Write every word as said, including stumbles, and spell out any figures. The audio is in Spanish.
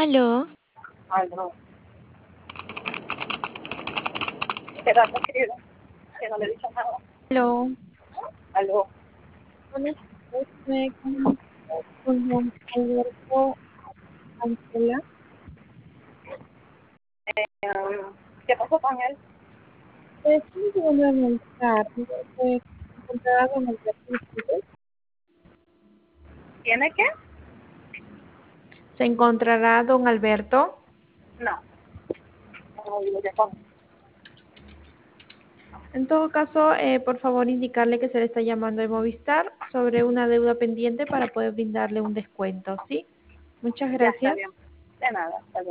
Aló, Aló. ¿Qué tal, querido? Que no le he dicho nada. aló. Aló. Buenas tardes, me comunico con don Alberto Cancela. Um, ¿Qué pasó con él? Es un segundo de analizar. Se encontrará don Alberto Cancela. ¿Tiene qué? ¿Se encontrará don Alberto? No. No digo ya con. En todo caso, eh, por favor indicarle que se le está llamando de Movistar sobre una deuda pendiente para poder brindarle un descuento, ¿sí? Muchas Ya está gracias. bien. De nada. Hasta luego.